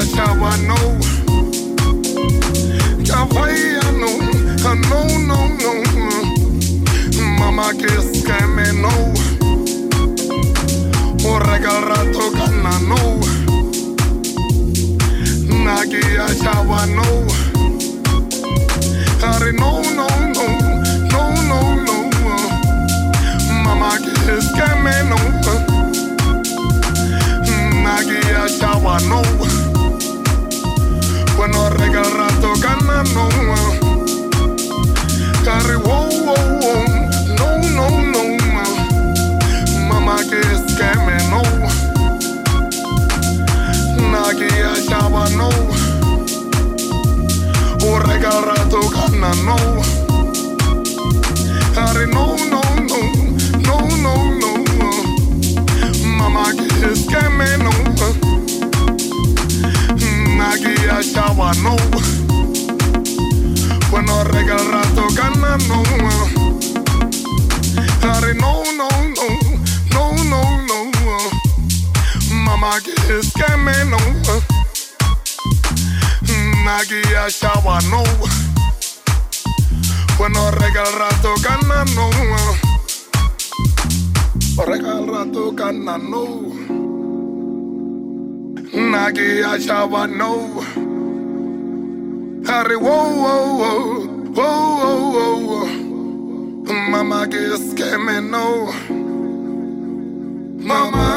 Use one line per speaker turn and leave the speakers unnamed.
Shawa no. Kavaya no. No, no, no. Mama kiss me no. O regal rato gana no. Nagia Shawa no. Harry no, no, no. No, no, no. Mama kiss me no. Nagia Shawa no. Bueno regal rato gana no. Carry whoa, whoa, whoa. No, no, no. Mama kiss me no. Nagia Shawa no. O regal rato gana no. Carry no, no, no. No, no, no. Mama kiss me no. Nagia Shawa no. Bueno regal rato gana no. Harry no, no, no. No, no, no. Mama kiss me no. Nagia Shawa no. Bueno regal rato gana no. Regal rato gana no. Nagia Shawa no. Harry, whoa, whoa, whoa, whoa, whoa, whoa. Mama kiss me no. Mama